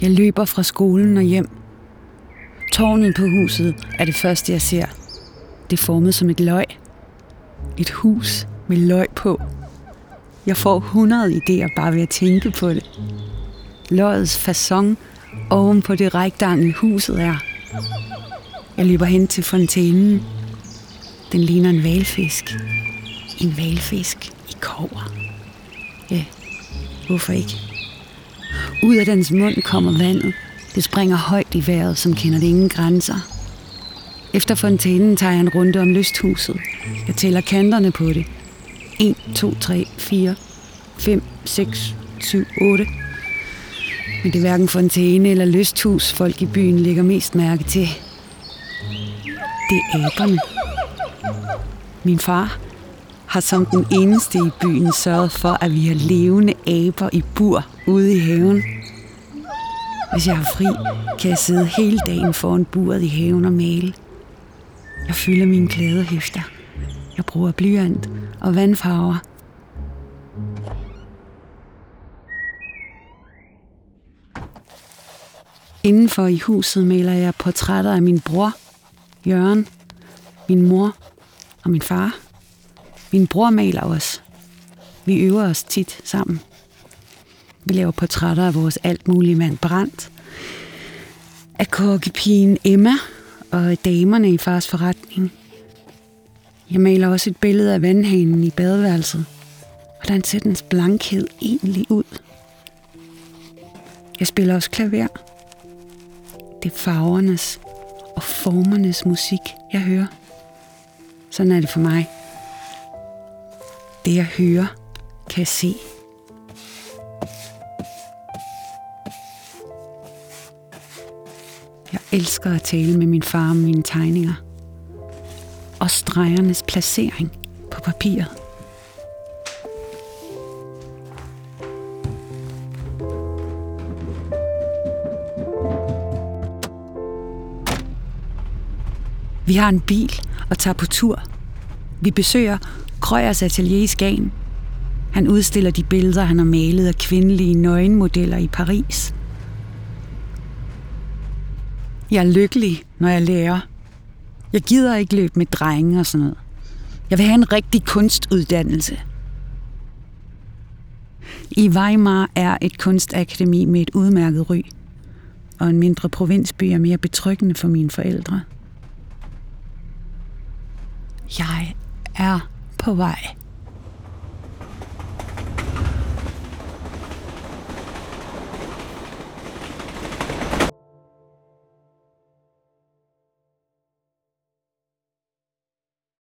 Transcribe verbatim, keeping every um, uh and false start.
Jeg løber fra skolen og hjem. Tårnet på huset er det første, jeg ser. Det er formet som et løg. Et hus med løg på. Jeg får hundrede idéer bare ved at tænke på det. Løgets facon oven på det rektangel huset er. Jeg løber hen til fontænen. Den ligner en hvalfisk. En hvalfisk i kobber. Ja, hvorfor ikke? Ud af dens mund kommer vandet. Det springer højt i vejret, som kender det ingen grænser. Efter fontænen tager jeg en runde om lysthuset. Jeg tæller kanterne på det. en, to, tre, fire, fem, seks, syv, otte. Men det er hverken fontæne eller lysthus, folk i byen lægger mest mærke til. Det er aberne. Min far har som den eneste i byen sørget for, at vi har levende aber i bur ude i haven. Hvis jeg har fri, kan jeg sidde hele dagen foran buret i haven og male. Jeg fylder mine klædehæfter. Jeg bruger blyant og vandfarver. Indenfor i huset maler jeg portrætter af min bror, Jørgen, min mor og min far. Min bror maler også. Vi øver os tit sammen. Vi laver portrætter af vores alt mulige mand Brandt, af kokkepigen Emma og af damerne i fars forretning. Jeg maler også et billede af vandhanen i badeværelset. Hvordan ser dens blankhed egentlig ud? Jeg spiller også klaver. Det er farvernes og formernes musik, jeg hører. Sådan er det for mig. Det jeg hører, kan jeg se. Jeg elsker at tale med min far om mine tegninger. Og stregernes placering på papiret. Vi har en bil og tager på tur. Vi besøger Krøyers atelier i Skagen. Han udstiller de billeder, han har malet af kvindelige nøgenmodeller i Paris. Jeg er lykkelig, når jeg lærer. Jeg gider ikke løbe med drenge og sådan noget. Jeg vil have en rigtig kunstuddannelse. I Weimar er et kunstakademi med et udmærket ry, og en mindre provinsby er mere betryggende for mine forældre. Jeg er på vej.